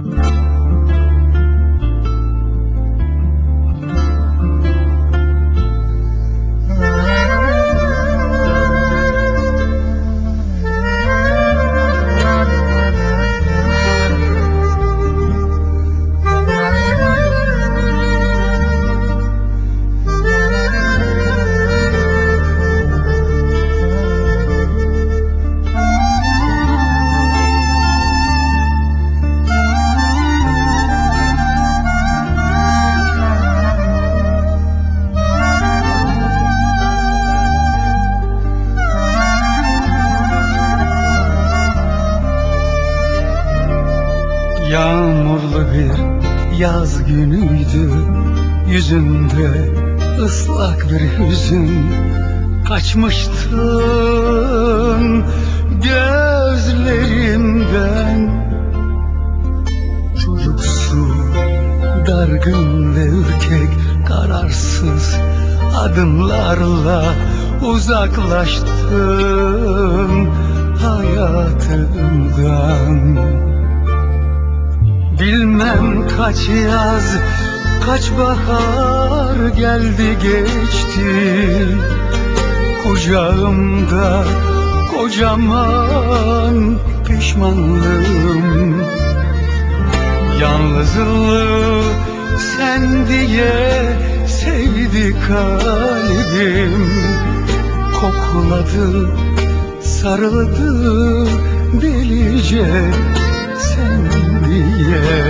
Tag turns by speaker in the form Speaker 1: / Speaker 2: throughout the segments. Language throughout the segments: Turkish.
Speaker 1: Yağmurlu bir yaz günüydü, yüzünde ıslak bir hüzün. Kaçmıştın gözlerimden, çocuksu, dargın ve ürkek, kararsız adımlarla uzaklaştın hayatımdan. Bilmem kaç yaz, kaç bahar geldi geçti, kucağımda kocaman pişmanlığım. Yalnızlığı sen diye sevdi kalbim, kokladı, sarıldı delice sen diye.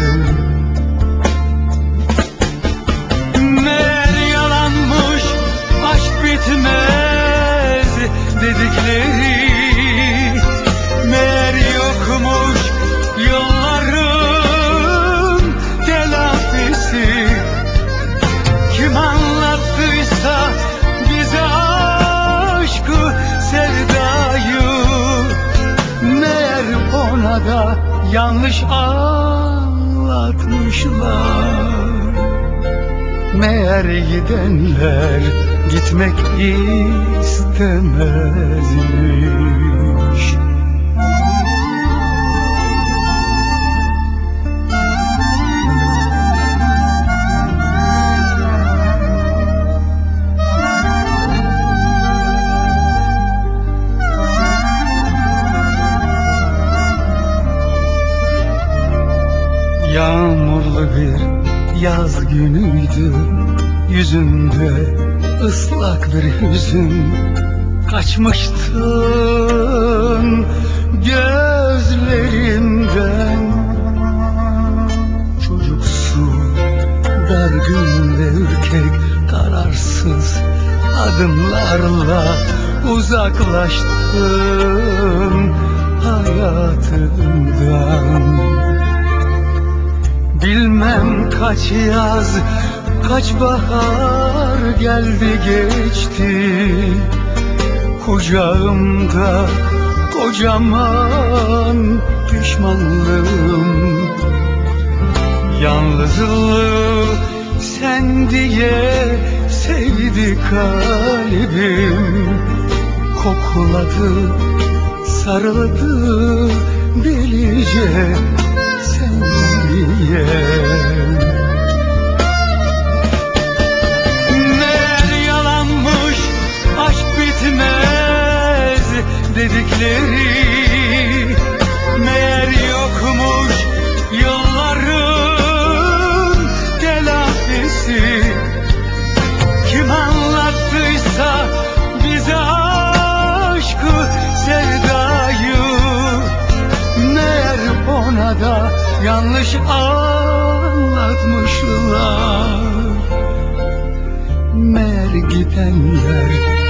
Speaker 1: Meğer yalanmış aşk bitmez dedikleri, meğer yokmuş yılların telafisi. Kim anlattıysa bize aşkı, sevdayı, meğer ona da yanlış anlatmışlar. Meğer gidenler gitmek istemezmiş. Yağmurlu bir yaz günüydü, yüzünde ıslak bir hüzün. Kaçmıştın gözlerimden, çocuksu, dargın ve ürkek, kararsız adımlarla uzaklaştın hayatımdan. Bilmem kaç yaz, kaç bahar geldi geçti, kucağımda kocaman pişmanlığım. Yalnızlığı sen diye sevdi kalbim, kokladı, sarıldı delice sen diye. Meğer yalanmış aşk bitmez dedikleri, meğer yokmuş yılların telafisi. Kim anlattıysa bize aşkı, sevdayı, meğer ona da yanlış anlatmışlar. Meğer gidenler